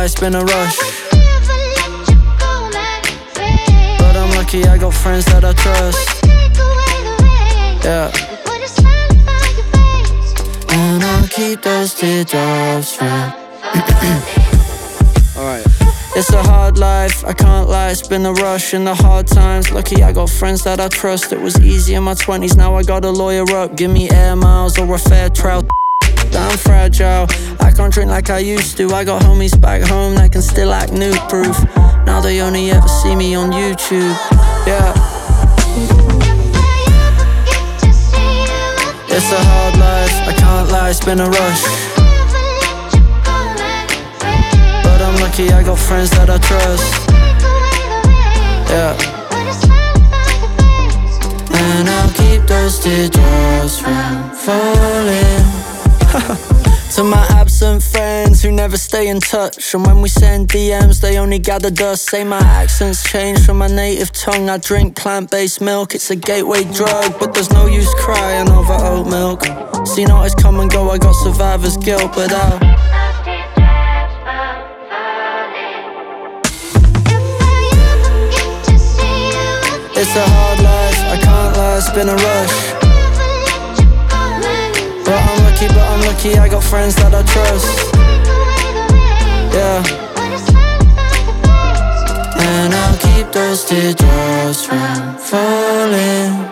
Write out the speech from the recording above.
lie, it's been a rush. But I'm lucky I got friends that I trust. Yeah. And I'll keep those teardrops from Alright. It's a hard life, I can't lie, it's been a rush in the hard times. Lucky I got friends that I trust. It was easy in my 20s, now I gotta lawyer up. Give me air miles or a fair trial. I'm fragile, I can't drink like I used to. I got homies back home that can still act nude proof. Now they only ever see me on YouTube. Yeah. It's a hard life, I can't lie, it's been a rush. But I'm lucky I got friends that I trust. Yeah. And I'll keep those teardrops from falling. To my absent friends who never stay in touch, and when we send DMs they only gather dust. Say my accent's changed from my native tongue. I drink plant-based milk, it's a gateway drug, but there's no use crying over oat milk. Seen artists come and go, I got survivor's guilt, but it's a hard life, I can't lie, it's been a rush. But I'm lucky I got friends that I trust. Yeah. And I'll keep those teardrops from falling.